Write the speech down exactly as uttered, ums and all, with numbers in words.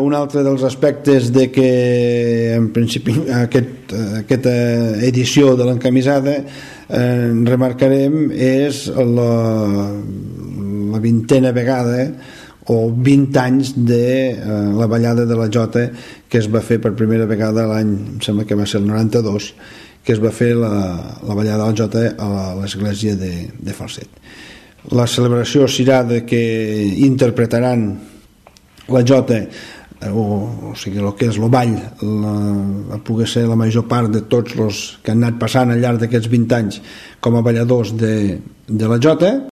Un altre dels aspectes de que en principi aquest, aquesta edició de l'encamisada eh, remarcarem és la, la vintena vegada o vint anys de eh, la ballada de la Jota, que es va fer per primera vegada l'any, em sembla que va ser el noranta-dos, que es va fer la, la ballada de la Jota a l'església de, de Falset. La celebració serà de que interpretaran la Jota, o, o sigui, el que és el ball, la, va poder ser la major part de tots els que han anat passant al llarg d'aquests vint anys com a balladors de, de la Jota.